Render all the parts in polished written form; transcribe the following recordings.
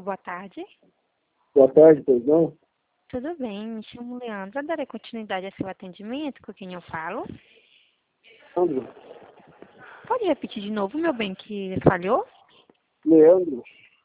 boa tarde. Boa tarde, pois não? Tudo bem, me chamo Leandro. Darei continuidade a seu atendimento, com quem eu falo. Leandro. Pode repetir de novo, meu bem, que falhou? Leandro.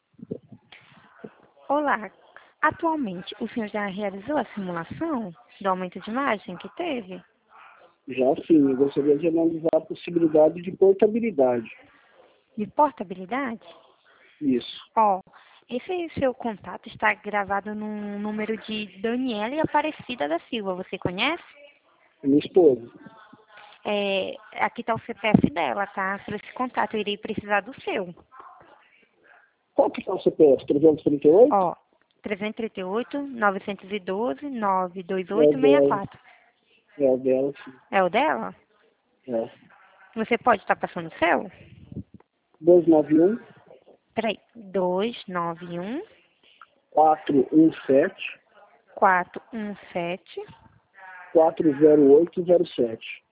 Olá. Atualmente, o senhor já realizou a simulação do aumento de imagem que teve? Já sim, eu gostaria de analisar a possibilidade de portabilidade. De portabilidade? Isso. Ó, esse seu contato está gravado no número de Daniela e Aparecida da Silva. Você conhece? É minha esposa. Aqui está o CPF dela, tá? Para esse contato, eu irei precisar do seu. Qual que é o CPF? 338? Ó, 338 912 É o dela. 92864. É o dela, sim. É o dela? É. Você pode estar passando o seu? 291 Peraí, 291 417 417 40807.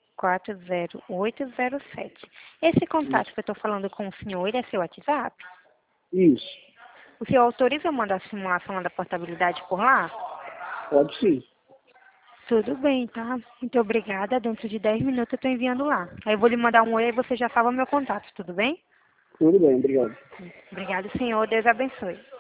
40807. Esse contato que eu estou falando com o senhor, ele é seu WhatsApp? Isso. O senhor autoriza eu mandar a simulação da portabilidade por lá? Pode sim. Tudo bem, tá? Muito obrigada. Dentro de 10 minutos eu estou enviando lá. Aí eu vou lhe mandar um oi e você já salva meu contato, tudo bem? Tudo bem, obrigado. Obrigado, senhor. Deus abençoe.